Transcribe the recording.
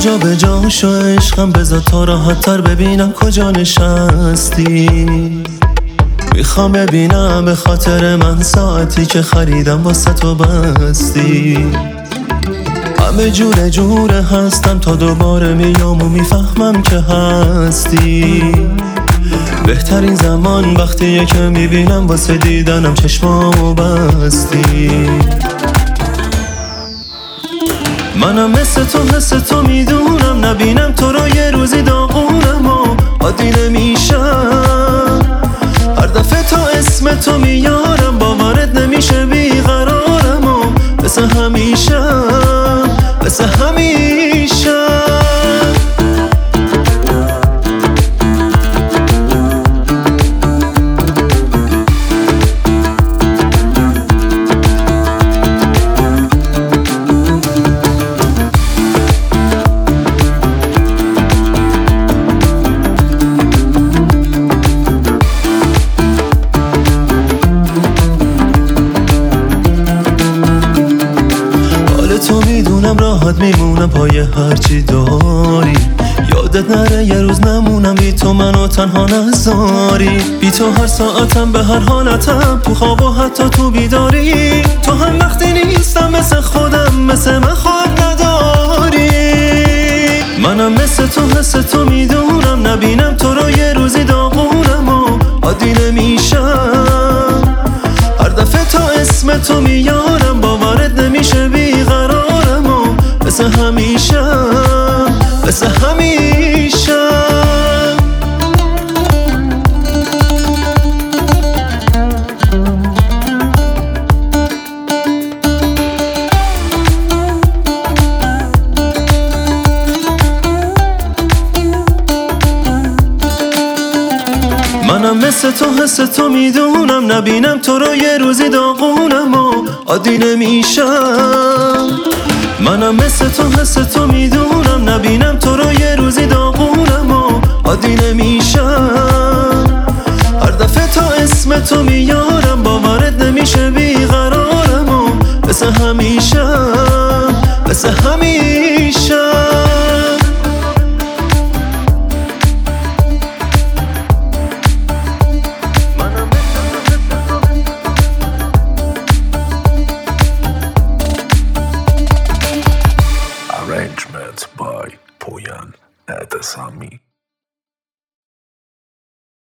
جا به جا شو عشقم، بذار تا راحت تر ببینم کجا نشستی. میخوام ببینم به خاطر من ساعتی که خریدم واسه تو بستی. همه جوره جوره هستم تا دوباره میام و میفهمم که هستی. بهترین زمان وقتیه که میبینم واسه دیدنم چشمامو بستی. منم مثل تو حس تو میدونم، نبینم تو رو یه روزی داغونم و عادی نمیشم. هر دفعه تا اسم تو میارم باورت نمیشه بیقرارم و مثل همیشه مثل همیشه. تو میدونم راحت میمونم پای هرچی داری. یادت نره یه روز نمونم بی تو منو تنها نذاری. بی تو هر ساعتم به هر حالتم، تو خواب و حتی تو بیداری. تو هم وقتی نیستم مثل خودم، مثل من خواب نداری. منم مثل تو حس تو میدونم، نبینم تو رو یه روزی داغونم و عادی نمیشم. هر دفعه تا اسم تو میارم باورت نمیشه بیقرارم و مثل همیشه مثل همیشه. منم مثل تو حس تو میدونم، نبینم تو رو یه روزی داغونم و عادی نمیشم. منم مثل تو حس تو میدونم، نبینم تو رو یه روزی داغونم و عادی نمیشم. هر دفعه تا اسم تو میارم باورت نمیشه بیقرارم و مثل همیشه مثل همیشه.